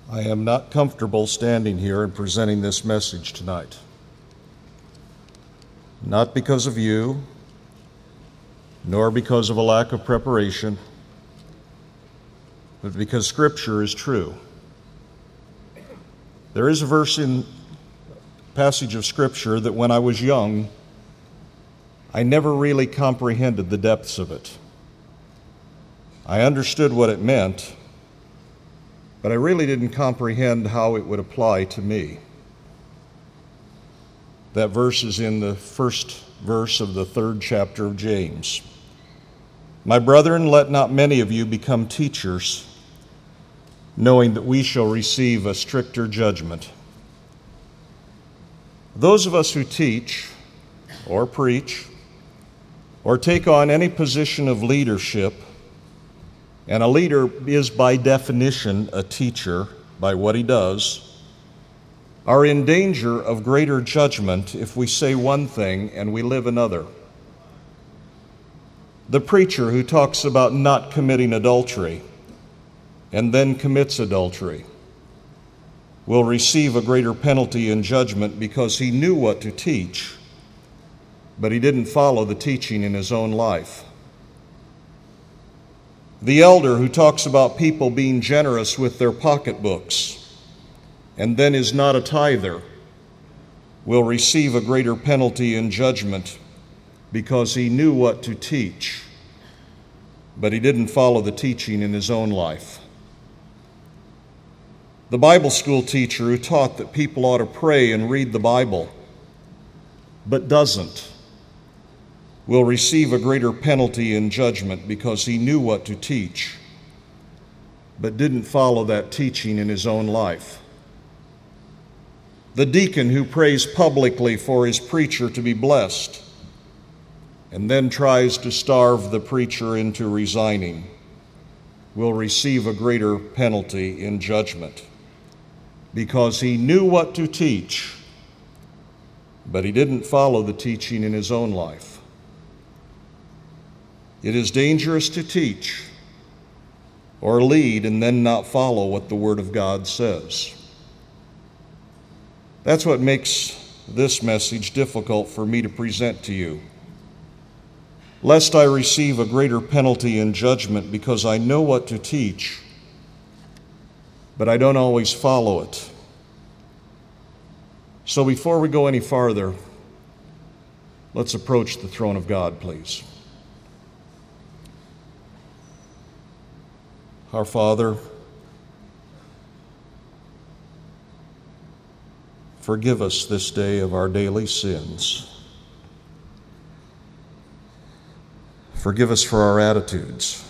I am not comfortable standing here and presenting this message tonight. Not because of you, nor because of a lack of preparation, but because Scripture is true. There is a passage of Scripture that when I was young, I never really comprehended the depths of it. I understood what it meant, but I really didn't comprehend how it would apply to me. That verse is in the first verse of the 3rd chapter of James. My brethren, let not many of you become teachers, knowing that we shall receive a stricter judgment. Those of us who teach or preach or take on any position of leadership, and a leader is by definition a teacher by what he does, are in danger of greater judgment if we say one thing and we live another. The preacher who talks about not committing adultery and then commits adultery will receive a greater penalty in judgment because he knew what to teach, but he didn't follow the teaching in his own life. The elder who talks about people being generous with their pocketbooks and then is not a tither will receive a greater penalty in judgment because he knew what to teach, but he didn't follow the teaching in his own life. The Bible school teacher who taught that people ought to pray and read the Bible, but doesn't, will receive a greater penalty in judgment because he knew what to teach, but didn't follow that teaching in his own life. The deacon who prays publicly for his preacher to be blessed and then tries to starve the preacher into resigning will receive a greater penalty in judgment because he knew what to teach, but he didn't follow the teaching in his own life. It is dangerous to teach or lead and then not follow what the Word of God says. That's what makes this message difficult for me to present to you. Lest I receive a greater penalty in judgment because I know what to teach, but I don't always follow it. So before we go any farther, let's approach the throne of God, please. Our Father, forgive us this day of our daily sins. Forgive us for our attitudes.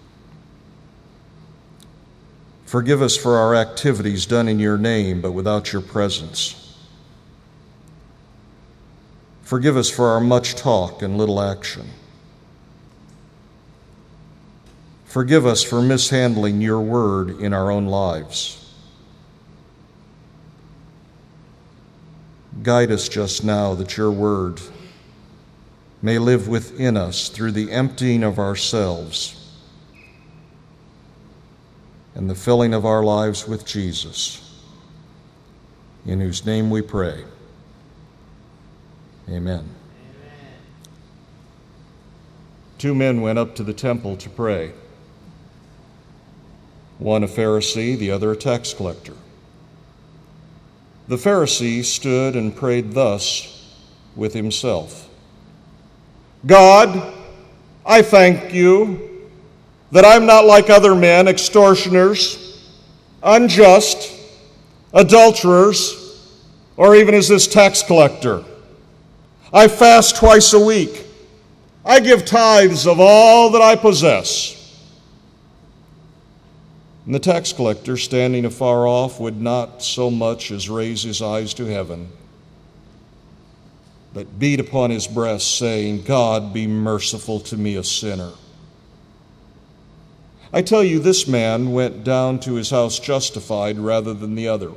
Forgive us for our activities done in your name but without your presence. Forgive us for our much talk and little action. Forgive us for mishandling your word in our own lives. Guide us just now that your word may live within us through the emptying of ourselves and the filling of our lives with Jesus, in whose name we pray. Amen. 2 men went up to the temple to pray. One a Pharisee, the other a tax collector. The Pharisee stood and prayed thus with himself: God, I thank you that I'm not like other men, extortioners, unjust, adulterers, or even as this tax collector. I fast twice a week. I give tithes of all that I possess. And the tax collector, standing afar off, would not so much as raise his eyes to heaven, but beat upon his breast, saying, God, be merciful to me, a sinner. I tell you, this man went down to his house justified rather than the other.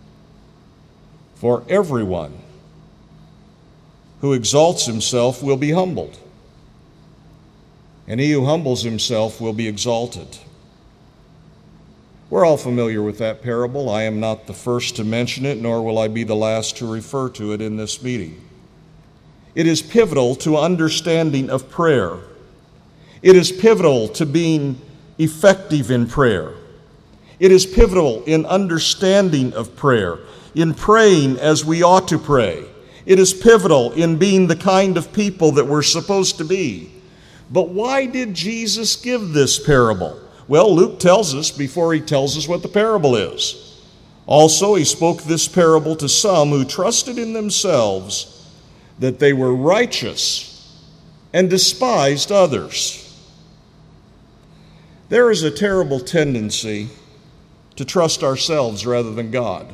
For everyone who exalts himself will be humbled, and he who humbles himself will be exalted. We're all familiar with that parable. I am not the first to mention it, nor will I be the last to refer to it in this meeting. It is pivotal to understanding of prayer. It is pivotal to being effective in prayer. It is pivotal in understanding of prayer, in praying as we ought to pray. It is pivotal in being the kind of people that we're supposed to be. But why did Jesus give this parable? Well, Luke tells us before he tells us what the parable is. Also, he spoke this parable to some who trusted in themselves that they were righteous and despised others. There is a terrible tendency to trust ourselves rather than God.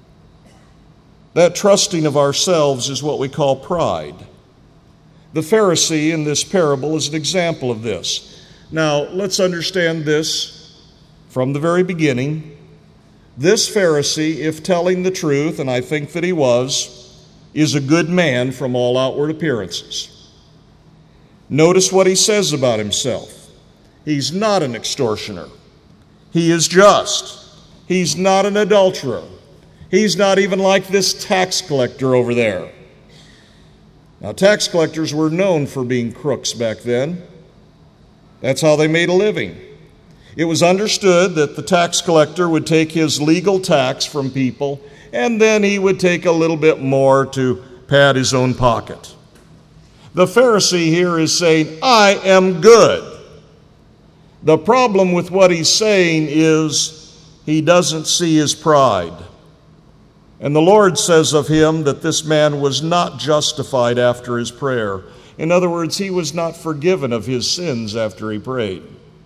That trusting of ourselves is what we call pride. The Pharisee in this parable is an example of this. Now, let's understand this from the very beginning. This Pharisee, if telling the truth, and I think that he was, is a good man from all outward appearances. Notice what he says about himself. He's not an extortioner. He is just. He's not an adulterer. He's not even like this tax collector over there. Now, tax collectors were known for being crooks back then. That's how they made a living. It was understood that the tax collector would take his legal tax from people, and then he would take a little bit more to pad his own pocket. The Pharisee here is saying, I am good. The problem with what he's saying is he doesn't see his pride. And the Lord says of him that this man was not justified after his prayer. In other words, he was not forgiven of his sins after he prayed.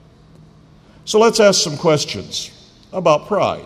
So let's ask some questions about pride.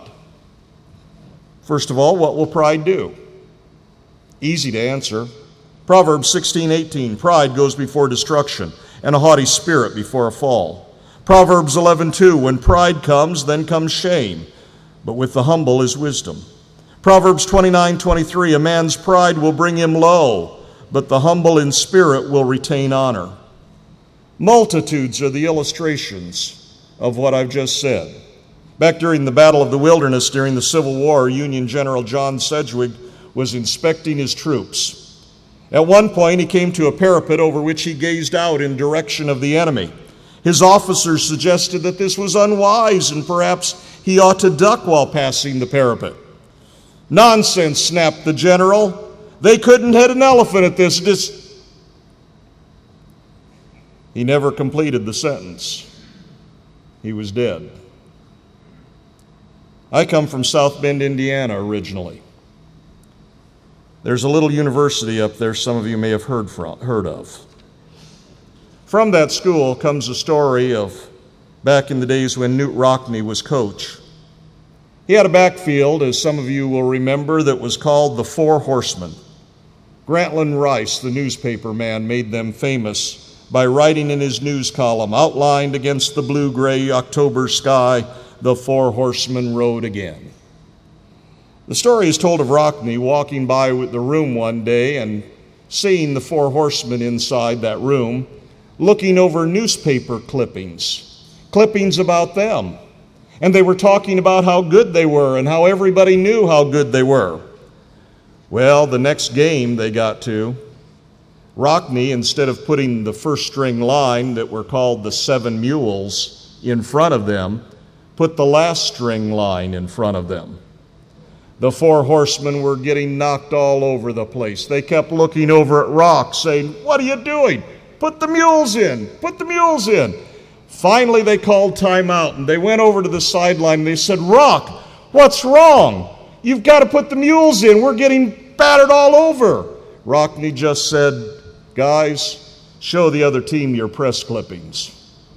First of all, what will pride do? Easy to answer. Proverbs 16:18, pride goes before destruction, and a haughty spirit before a fall. Proverbs 11:2, when pride comes, then comes shame, but with the humble is wisdom. Proverbs 29:23, a man's pride will bring him low, but the humble in spirit will retain honor. Multitudes are the illustrations of what I've just said. Back during the Battle of the Wilderness during the Civil War, Union General John Sedgwick was inspecting his troops. At one point, he came to a parapet over which he gazed out in direction of the enemy. His officers suggested that this was unwise and perhaps he ought to duck while passing the parapet. Nonsense, snapped the general. They couldn't hit an elephant at this. He never completed the sentence. He was dead. I come from South Bend, Indiana originally. There's a little university up there some of you may have heard of. From that school comes a story of back in the days when Knute Rockne was coach. He had a backfield, as some of you will remember, that was called the Four Horsemen. Grantland Rice, the newspaper man, made them famous by writing in his news column, outlined against the blue-gray October sky, the Four Horsemen rode again. The story is told of Rockne walking by the room one day and seeing the Four Horsemen inside that room, looking over newspaper clippings about them. And they were talking about how good they were and how everybody knew how good they were. Well, the next game they got to, Rockne, instead of putting the first string line that were called the Seven Mules in front of them, put the last string line in front of them. The Four Horsemen were getting knocked all over the place. They kept looking over at Rock, saying, "What are you doing? Put the mules in! Put the mules in!" Finally, they called timeout, and they went over to the sideline, and they said, "Rock, what's wrong? You've got to put the mules in. We're getting battered all over." Rockne just said, "Guys, show the other team your press clippings."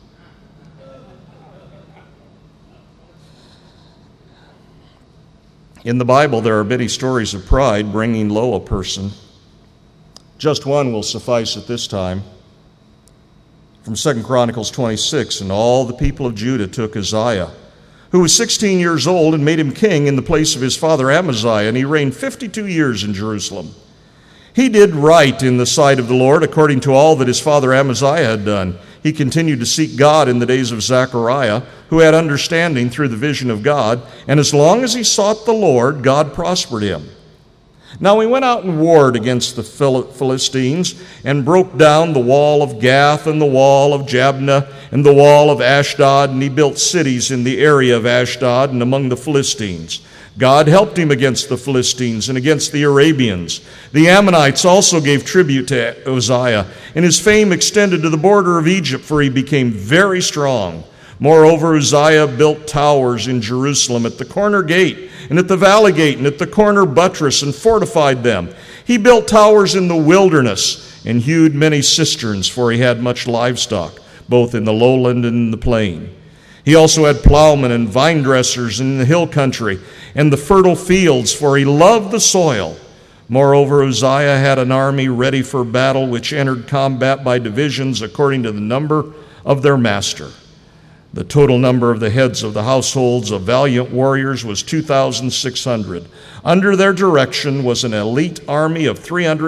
In the Bible, there are many stories of pride bringing low a person. Just one will suffice at this time. From 2 Chronicles 26, and all the people of Judah took Uzziah, who was 16 years old, and made him king in the place of his father Amaziah, and he reigned 52 years in Jerusalem. He did right in the sight of the Lord, according to all that his father Amaziah had done. He continued to seek God in the days of Zechariah, who had understanding through the vision of God, and as long as he sought the Lord, God prospered him. Now he went out and warred against the Philistines and broke down the wall of Gath and the wall of Jabneh and the wall of Ashdod, and he built cities in the area of Ashdod and among the Philistines. God helped him against the Philistines and against the Arabians. The Ammonites also gave tribute to Uzziah, and his fame extended to the border of Egypt, for he became very strong. Moreover, Uzziah built towers in Jerusalem at the corner gate and at the valley gate and at the corner buttress and fortified them. He built towers in the wilderness and hewed many cisterns, for he had much livestock, both in the lowland and in the plain. He also had plowmen and vine dressers in the hill country and the fertile fields, for he loved the soil. Moreover, Uzziah had an army ready for battle, which entered combat by divisions according to the number of their master. The total number of the heads of the households of valiant warriors was 2,600. Under their direction was an elite army of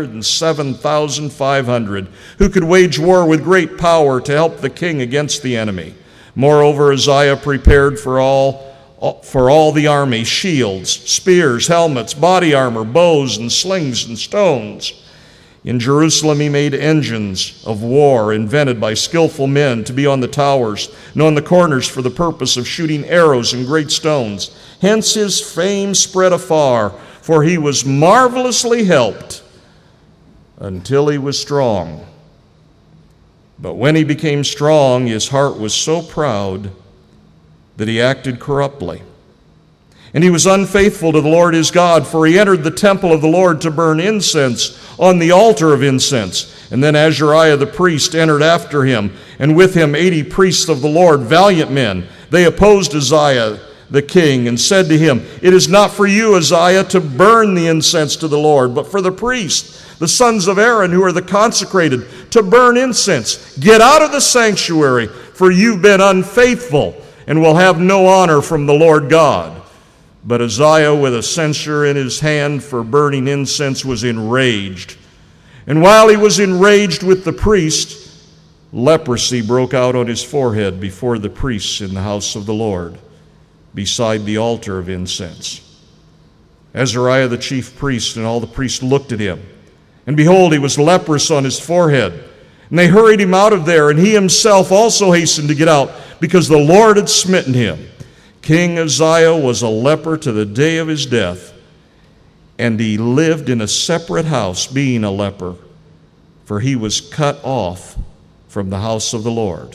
307,500 who could wage war with great power to help the king against the enemy. Moreover, Uzziah prepared for all the army shields, spears, helmets, body armor, bows, and slings and stones. In Jerusalem he made engines of war invented by skillful men to be on the towers and on the corners for the purpose of shooting arrows and great stones. Hence his fame spread afar, for he was marvelously helped until he was strong. But when he became strong, his heart was so proud that he acted corruptly. And he was unfaithful to the Lord his God, for he entered the temple of the Lord to burn incense on the altar of incense. And then Azariah the priest entered after him, and with him 80 priests of the Lord, valiant men. They opposed Uzziah the king and said to him, "It is not for you, Uzziah, to burn the incense to the Lord, but for the priests, the sons of Aaron, who are the consecrated, to burn incense. Get out of the sanctuary, for you've been unfaithful, and will have no honor from the Lord God." But Uzziah, with a censer in his hand for burning incense, was enraged. And while he was enraged with the priest, leprosy broke out on his forehead before the priests in the house of the Lord, beside the altar of incense. Azariah the chief priest and all the priests looked at him, and behold, he was leprous on his forehead. And they hurried him out of there, and he himself also hastened to get out, because the Lord had smitten him. King Uzziah was a leper to the day of his death, and he lived in a separate house, being a leper, for he was cut off from the house of the Lord.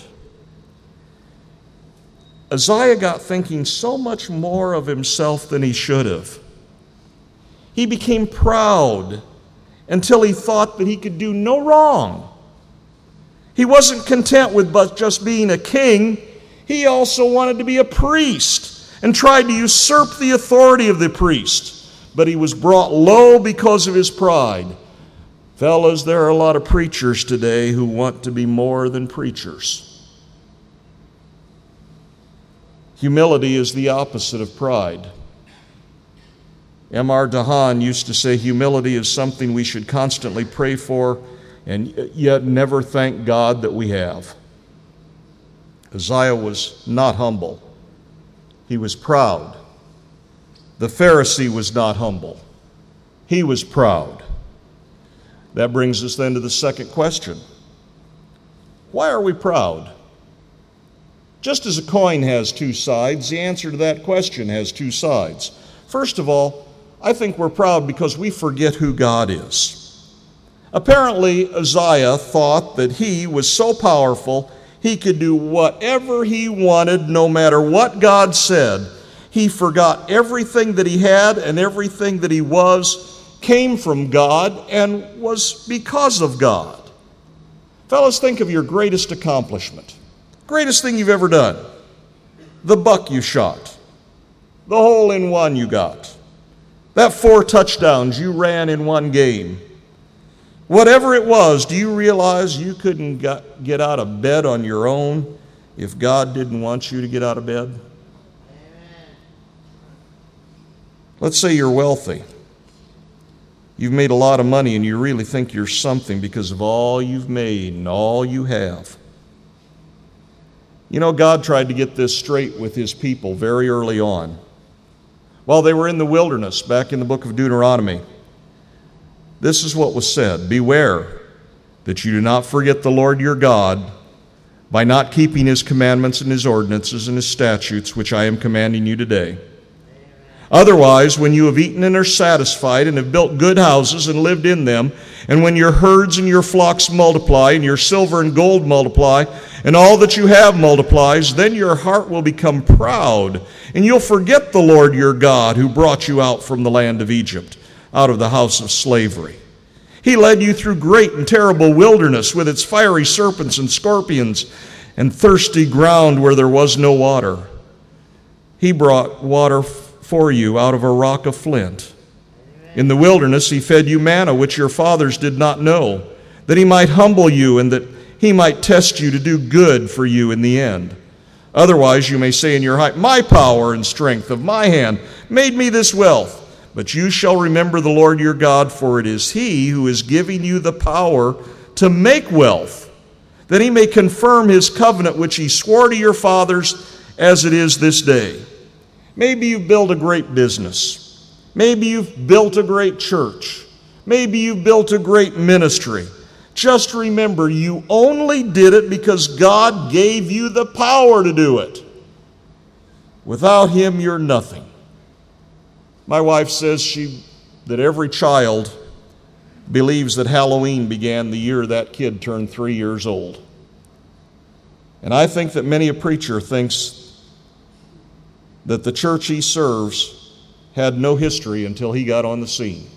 Uzziah got thinking so much more of himself than he should have. He became proud until he thought that he could do no wrong. He wasn't content with but just being a king. He also wanted to be a priest and tried to usurp the authority of the priest. But he was brought low because of his pride. Fellas, there are a lot of preachers today who want to be more than preachers. Humility is the opposite of pride. M.R. Dahan used to say humility is something we should constantly pray for and yet never thank God that we have. Uzziah was not humble. He was proud. The Pharisee was not humble. He was proud. That brings us then to the second question. Why are we proud? Just as a coin has two sides, the answer to that question has two sides. First of all, I think we're proud because we forget who God is. Apparently, Uzziah thought that he was so powerful he could do whatever he wanted, no matter what God said. He forgot everything that he had and everything that he was came from God and was because of God. Fellas, think of your greatest accomplishment. Greatest thing you've ever done. The buck you shot. The hole-in-one you got. That 4 touchdowns you ran in one game. Whatever it was, do you realize you couldn't get out of bed on your own if God didn't want you to get out of bed? Amen. Let's say you're wealthy. You've made a lot of money and you really think you're something because of all you've made and all you have. You know, God tried to get this straight with his people very early on. While they were in the wilderness, back in the book of Deuteronomy, this is what was said: beware that you do not forget the Lord your God by not keeping his commandments and his ordinances and his statutes, which I am commanding you today. Otherwise, when you have eaten and are satisfied and have built good houses and lived in them, and when your herds and your flocks multiply, and your silver and gold multiply, and all that you have multiplies, then your heart will become proud, and you'll forget the Lord your God, who brought you out from the land of Egypt, out of the house of slavery. He led you through great and terrible wilderness with its fiery serpents and scorpions and thirsty ground where there was no water. He brought water for you out of a rock of flint. In the wilderness he fed you manna, which your fathers did not know, that he might humble you and that he might test you to do good for you in the end. Otherwise you may say in your heart, my power and strength of my hand made me this wealth. But you shall remember the Lord your God, for it is he who is giving you the power to make wealth, that he may confirm his covenant which he swore to your fathers as it is this day. Maybe you've built a great business. Maybe you've built a great church. Maybe you've built a great ministry. Just remember, you only did it because God gave you the power to do it. Without him, you're nothing. My wife says that every child believes that Halloween began the year that kid turned 3 years old. And I think that many a preacher thinks that the church he serves had no history until he got on the scene.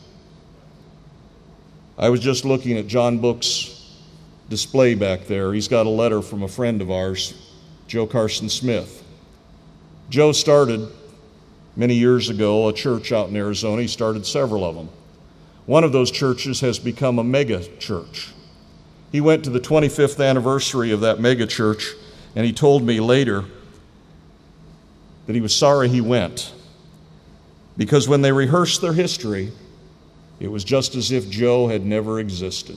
I was just looking at John Book's display back there. He's got a letter from a friend of ours, Joe Carson Smith. Joe started many years ago a church out in Arizona. He started several of them. One of those churches has become a mega church. He went to the 25th anniversary of that mega church, and he told me later that he was sorry he went, because when they rehearsed their history, it was just as if Joe had never existed.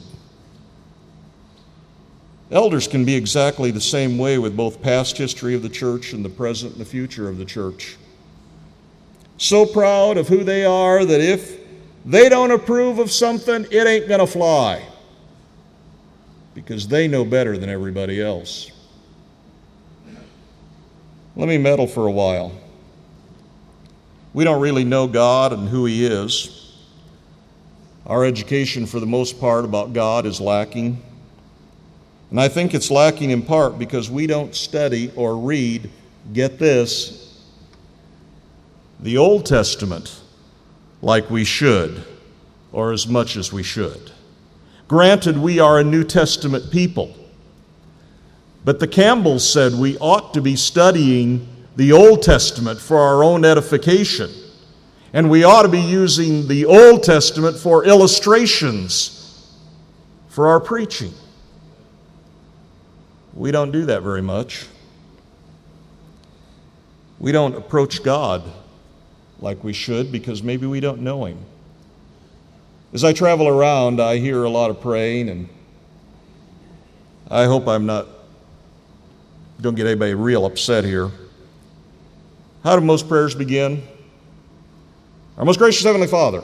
Elders can be exactly the same way with both past history of the church and the present and the future of the church. So proud of who they are that if they don't approve of something, it ain't going to fly, because they know better than everybody else. Let me meddle for a while. We don't really know God and who he is. Our education, for the most part, about God is lacking. And I think it's lacking in part because we don't study or read, get this, the Old Testament like we should, or as much as we should. Granted, we are a New Testament people, but the Campbells said we ought to be studying the Old Testament for our own edification, and we ought to be using the Old Testament for illustrations for our preaching. We don't do that very much. We don't approach God like we should because maybe we don't know him. As I travel around, I hear a lot of praying, and I hope don't get anybody real upset here. How do most prayers begin? Our most gracious Heavenly Father.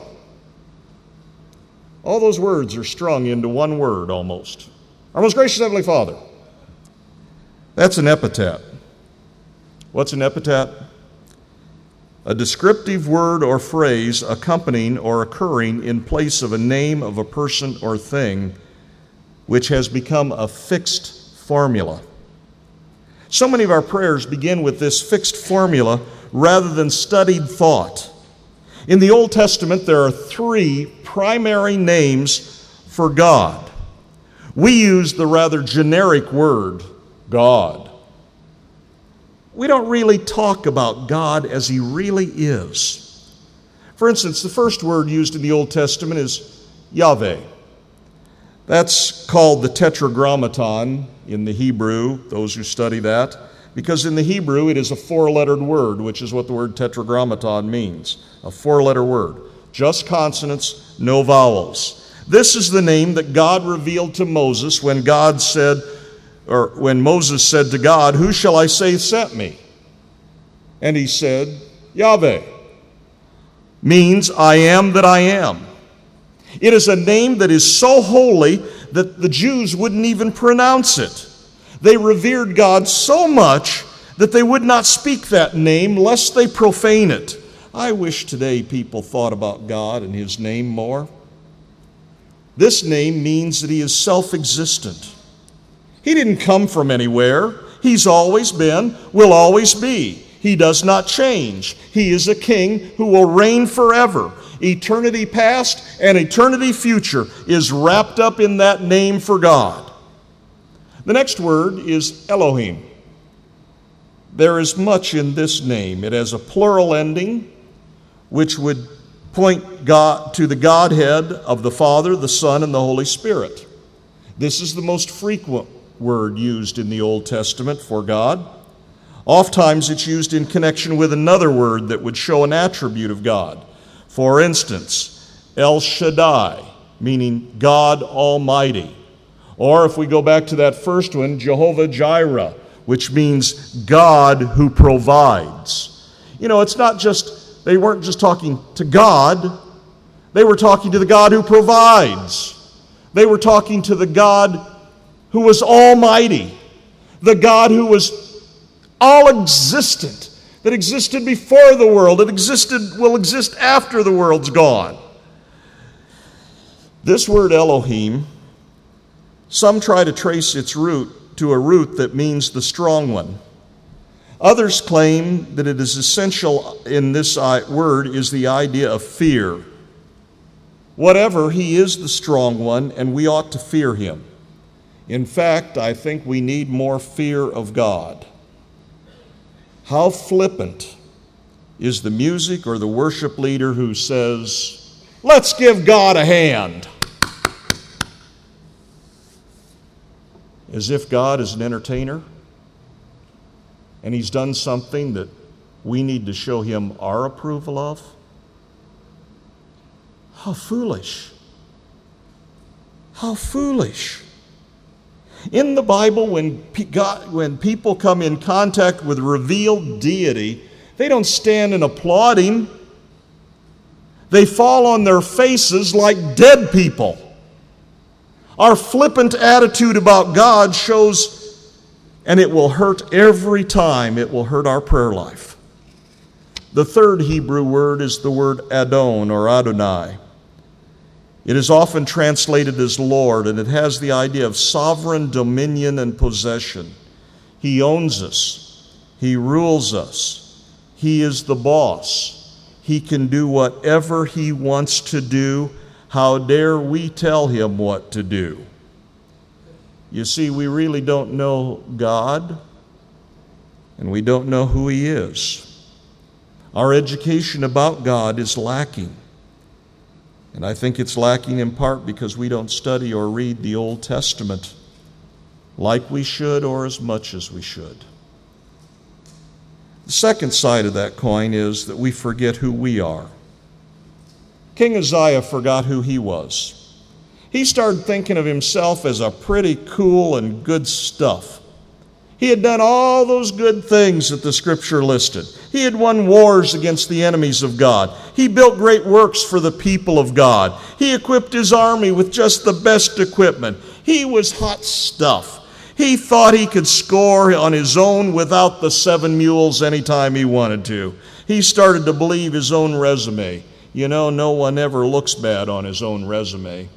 All those words are strung into one word almost. Our most gracious Heavenly Father. That's an epithet. What's an epithet? A descriptive word or phrase accompanying or occurring in place of a name of a person or thing which has become a fixed formula. So many of our prayers begin with this fixed formula rather than studied thought. In the Old Testament, there are 3 primary names for God. We use the rather generic word, God. We don't really talk about God as he really is. For instance, the first word used in the Old Testament is Yahweh. That's called the Tetragrammaton in the Hebrew, those who study that, because in the Hebrew it is a 4-lettered word, which is what the word Tetragrammaton means, a 4-letter word. Just consonants, no vowels. This is the name that God revealed to Moses when God said, when Moses said to God, "Who shall I say sent me?" And he said, Yahweh, means I am that I am. It is a name that is so holy that the Jews wouldn't even pronounce it. They revered God so much that they would not speak that name lest they profane it. I wish today people thought about God and his name more. This name means that he is self-existent. He didn't come from anywhere. He's always been, will always be. He does not change. He is a king who will reign forever. Eternity past and eternity future is wrapped up in that name for God. The next word is Elohim. There is much in this name. It has a plural ending, which would point God to the Godhead of the Father, the Son, and the Holy Spirit. This is the most frequent word used in the Old Testament for God. Oftentimes it's used in connection with another word that would show an attribute of God. For instance, El Shaddai, meaning God Almighty. Or if we go back to that first one, Jehovah Jireh, which means God who provides. You know, it's not just, they weren't just talking to God, they were talking to the God who provides. They were talking to the God who was almighty, the God who was all existent, that existed before the world, that will exist after the world's gone. This word Elohim, some try to trace its root to a root that means the strong one. Others claim that it is essential in this word is the idea of fear. Whatever, he is the strong one, and we ought to fear him. In fact, I think we need more fear of God. How flippant is the music or the worship leader who says, "Let's give God a hand," as if God is an entertainer and he's done something that we need to show him our approval of? How foolish. How foolish. In the Bible, when people come in contact with revealed deity, they don't stand and applaud him. They fall on their faces like dead people. Our flippant attitude about God shows, and it will hurt every time. It will hurt our prayer life. The third Hebrew word is the word Adon or Adonai. It is often translated as Lord, and it has the idea of sovereign dominion and possession. He owns us. He rules us. He is the boss. He can do whatever he wants to do. How dare we tell him what to do? You see, we really don't know God, and we don't know who he is. Our education about God is lacking. And I think it's lacking in part because we don't study or read the Old Testament like we should or as much as we should. The second side of that coin is that we forget who we are. King Uzziah forgot who he was. He started thinking of himself as a pretty cool and good stuff. He had done all those good things that the Scripture listed. He had won wars against the enemies of God. He built great works for the people of God. He equipped his army with just the best equipment. He was hot stuff. He thought he could score on his own without the 7 mules anytime he wanted to. He started to believe his own resume. You know, no one ever looks bad on his own resume.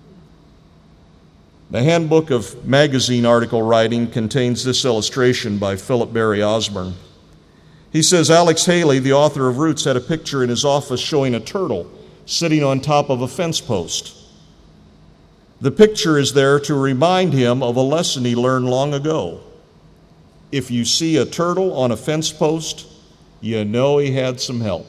The Handbook of Magazine article writing contains this illustration by Philip Barry Osborne. He says, Alex Haley, the author of Roots, had a picture in his office showing a turtle sitting on top of a fence post. The picture is there to remind him of a lesson he learned long ago. If you see a turtle on a fence post, you know he had some help.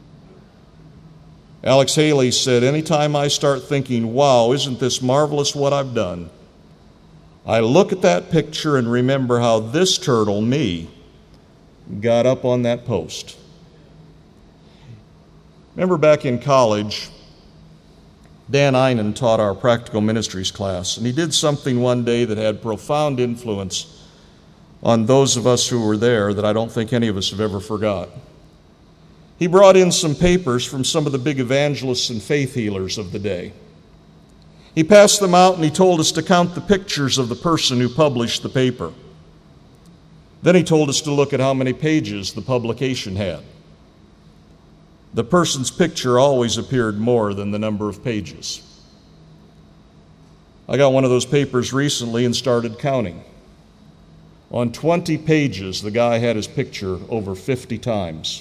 Alex Haley said, anytime I start thinking, wow, isn't this marvelous what I've done, I look at that picture and remember how this turtle, me, got up on that post. Remember back in college, Dan Einen taught our practical ministries class, and he did something one day that had profound influence on those of us who were there that I don't think any of us have ever forgot. He brought in some papers from some of the big evangelists and faith healers of the day. He passed them out and he told us to count the pictures of the person who published the paper. Then he told us to look at how many pages the publication had. The person's picture always appeared more than the number of pages. I got one of those papers recently and started counting. On 20 pages, the guy had his picture over 50 times.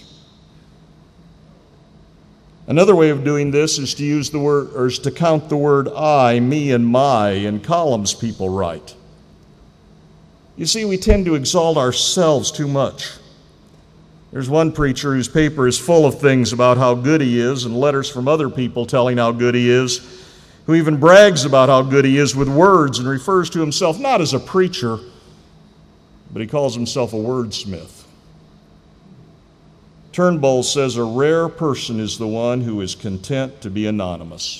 Another way of doing this is to use the word, or is to count the word I, me, and my in columns people write. You see, we tend to exalt ourselves too much. There's one preacher whose paper is full of things about how good he is and letters from other people telling how good he is, who even brags about how good he is with words and refers to himself not as a preacher, but he calls himself a wordsmith. Turnbull says a rare person is the one who is content to be anonymous.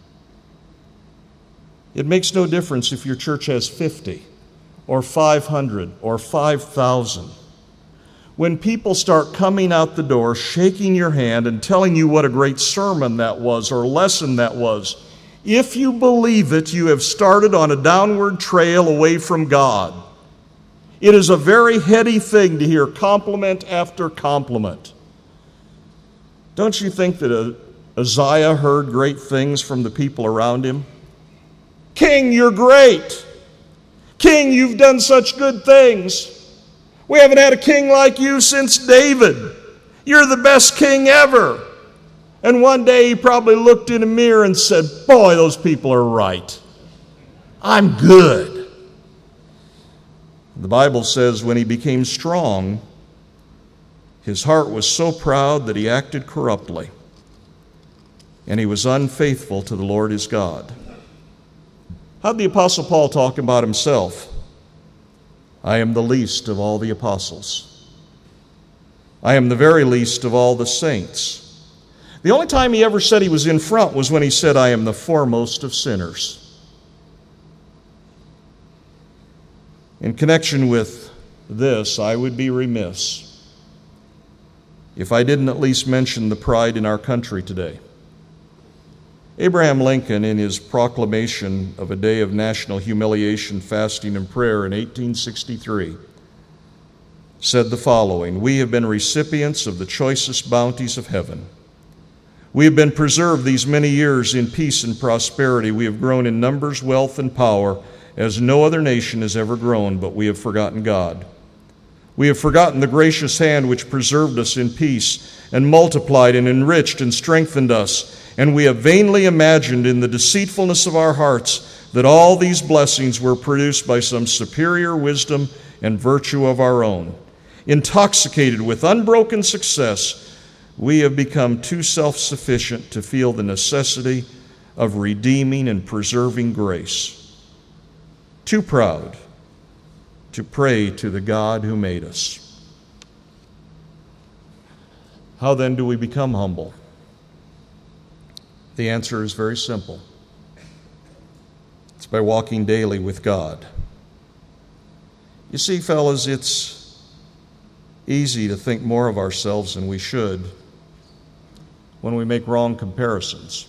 It makes no difference if your church has 50 or 500 or 5,000. When people start coming out the door, shaking your hand and telling you what a great sermon that was or lesson that was, if you believe it, you have started on a downward trail away from God. It is a very heady thing to hear compliment after compliment. Don't you think that Uzziah heard great things from the people around him? King, you're great. King, you've done such good things. We haven't had a king like you since David. You're the best king ever. And one day he probably looked in a mirror and said, boy, those people are right. I'm good. The Bible says when he became strong, his heart was so proud that he acted corruptly, and he was unfaithful to the Lord his God. How'd the Apostle Paul talk about himself? I am the least of all the apostles. I am the very least of all the saints. The only time he ever said he was in front was when he said, I am the foremost of sinners. In connection with this, I would be remiss if I didn't at least mention the pride in our country today. Abraham Lincoln, in his proclamation of a day of national humiliation, fasting, and prayer in 1863, said the following: we have been recipients of the choicest bounties of heaven. We have been preserved these many years in peace and prosperity. We have grown in numbers, wealth, and power as no other nation has ever grown, but we have forgotten God. We have forgotten the gracious hand which preserved us in peace and multiplied and enriched and strengthened us. And we have vainly imagined in the deceitfulness of our hearts that all these blessings were produced by some superior wisdom and virtue of our own. Intoxicated with unbroken success, we have become too self-sufficient to feel the necessity of redeeming and preserving grace. Too proud to pray to the God who made us. How then do we become humble? The answer is very simple. It's by walking daily with God. You see, fellas, it's easy to think more of ourselves than we should when we make wrong comparisons.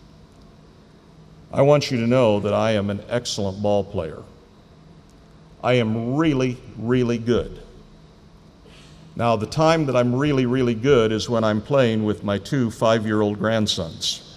I want you to know that I am an excellent ball player. I am really, really good. Now, the time that I'm really, really good is when I'm playing with my 2 5-year-old grandsons.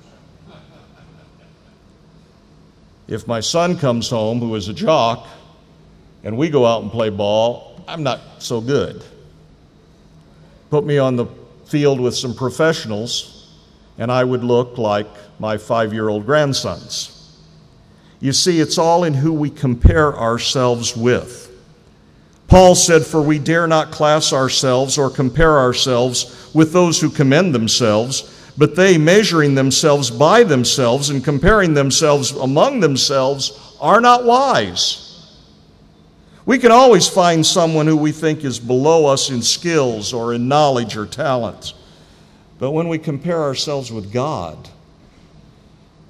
If my son comes home, who is a jock, and we go out and play ball, I'm not so good. Put me on the field with some professionals, and I would look like my 5-year-old grandsons. You see, it's all in who we compare ourselves with. Paul said, for we dare not class ourselves or compare ourselves with those who commend themselves, but they, measuring themselves by themselves and comparing themselves among themselves, are not wise. We can always find someone who we think is below us in skills or in knowledge or talent. But when we compare ourselves with God,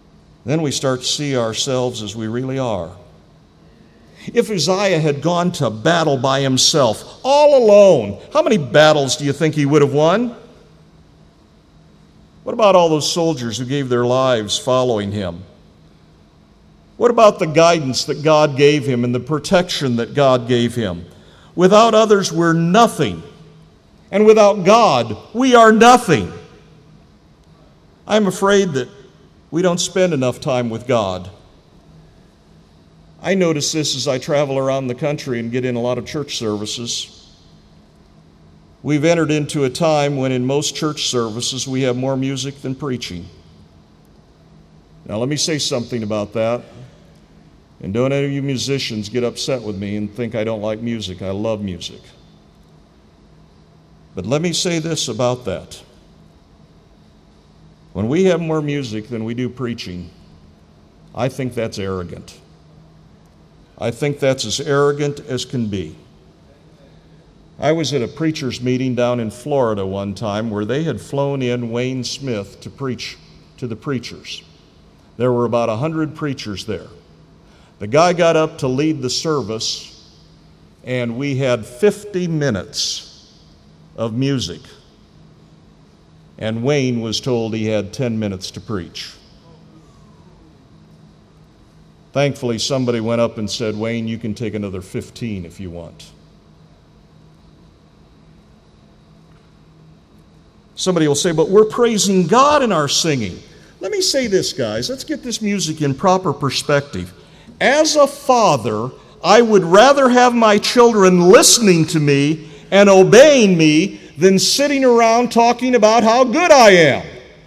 then we start to see ourselves as we really are. If Uzziah had gone to battle by himself, all alone, how many battles do you think he would have won? What about all those soldiers who gave their lives following him? What about the guidance that God gave him and the protection that God gave him? Without others, we're nothing. And without God, we are nothing. I'm afraid that we don't spend enough time with God. I notice this as I travel around the country and get in a lot of church services. We've entered into a time when in most church services we have more music than preaching. Now let me say something about that. And don't any of you musicians get upset with me and think I don't like music. I love music. But let me say this about that. When we have more music than we do preaching, I think that's arrogant. I think that's as arrogant as can be. I was at a preacher's meeting down in Florida one time where they had flown in Wayne Smith to preach to the preachers. There were about 100 preachers there. The guy got up to lead the service, and we had 50 minutes of music. And Wayne was told he had 10 minutes to preach. Thankfully, somebody went up and said, "Wayne, you can take another 15 if you want." Somebody will say, "But we're praising God in our singing." Let me say this, guys. Let's get this music in proper perspective. As a father, I would rather have my children listening to me and obeying me than sitting around talking about how good I am.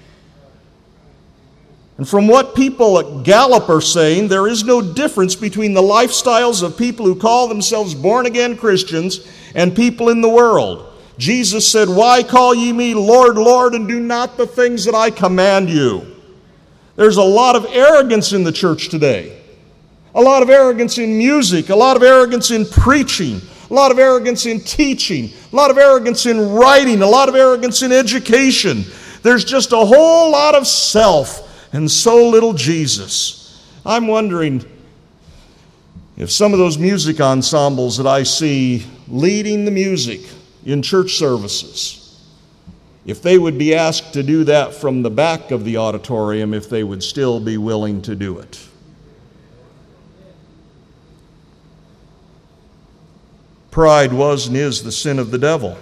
And from what people at Gallup are saying, there is no difference between the lifestyles of people who call themselves born-again Christians and people in the world. Jesus said, "Why call ye me Lord, Lord, and do not the things that I command you?" There's a lot of arrogance in the church today. A lot of arrogance in music, a lot of arrogance in preaching, a lot of arrogance in teaching, a lot of arrogance in writing, a lot of arrogance in education. There's just a whole lot of self and so little Jesus. I'm wondering if some of those music ensembles that I see leading the music in church services, if they would be asked to do that from the back of the auditorium, if they would still be willing to do it. Pride was and is the sin of the devil.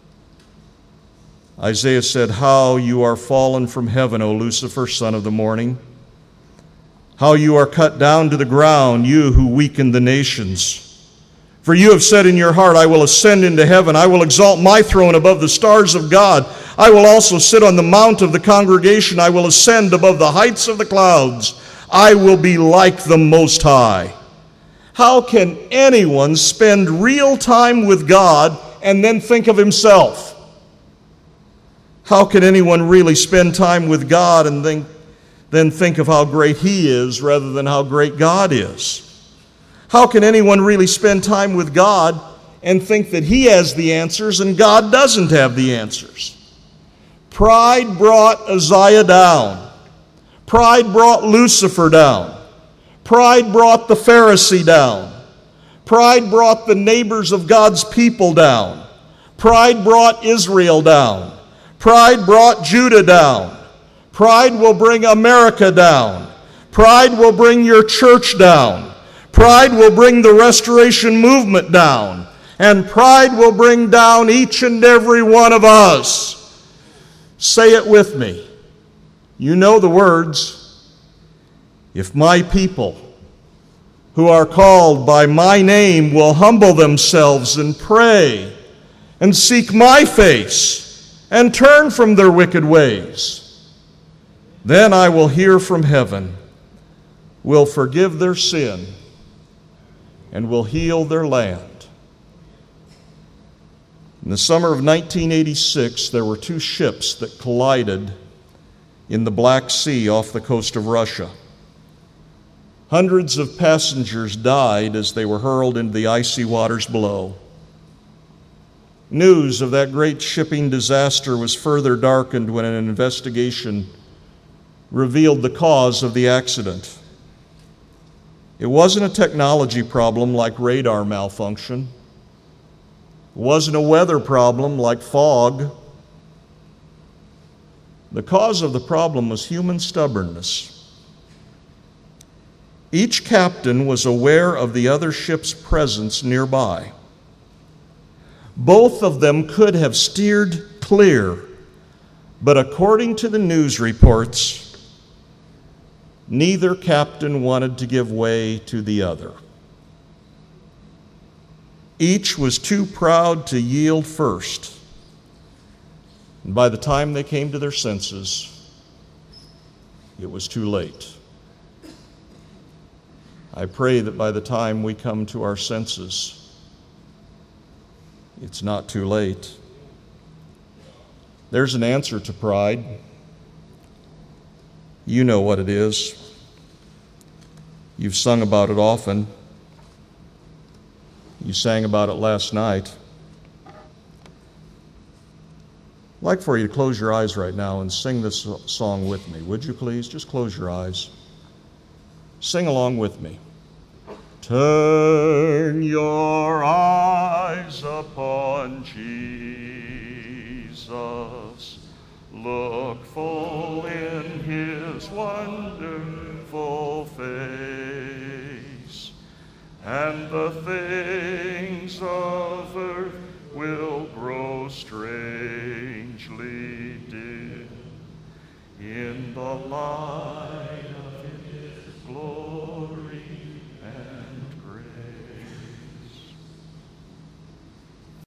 Isaiah said, "How you are fallen from heaven, O Lucifer, son of the morning. How you are cut down to the ground, you who weaken the nations. For you have said in your heart, I will ascend into heaven. I will exalt my throne above the stars of God. I will also sit on the mount of the congregation. I will ascend above the heights of the clouds. I will be like the Most High." How can anyone spend real time with God and then think of himself? How can anyone really spend time with God and then think of how great he is rather than how great God is? How can anyone really spend time with God and think that he has the answers and God doesn't have the answers? Pride brought Uzziah down. Pride brought Lucifer down. Pride brought the Pharisee down. Pride brought the neighbors of God's people down. Pride brought Israel down. Pride brought Judah down. Pride will bring America down. Pride will bring your church down. Pride will bring the Restoration Movement down. And pride will bring down each and every one of us. Say it with me. You know the words. If my people who are called by my name will humble themselves and pray and seek my face and turn from their wicked ways, then I will hear from heaven, will forgive their sin, and will heal their land. In the summer of 1986, there were two ships that collided in the Black Sea off the coast of Russia. Hundreds of passengers died as they were hurled into the icy waters below. News of that great shipping disaster was further darkened when an investigation revealed the cause of the accident. It wasn't a technology problem like radar malfunction. It wasn't a weather problem like fog. The cause of the problem was human stubbornness. Each captain was aware of the other ship's presence nearby. Both of them could have steered clear, but according to the news reports, neither captain wanted to give way to the other. Each was too proud to yield first. And by the time they came to their senses, it was too late. I pray that by the time we come to our senses, it's not too late. There's an answer to pride. You know what it is. You've sung about it often. You sang about it last night. I'd like for you to close your eyes right now and sing this song with me. Would you please? Just close your eyes. Sing along with me. Turn your eyes upon Jesus. Look full in his wonderful face, and the things of earth will grow strangely dim in the light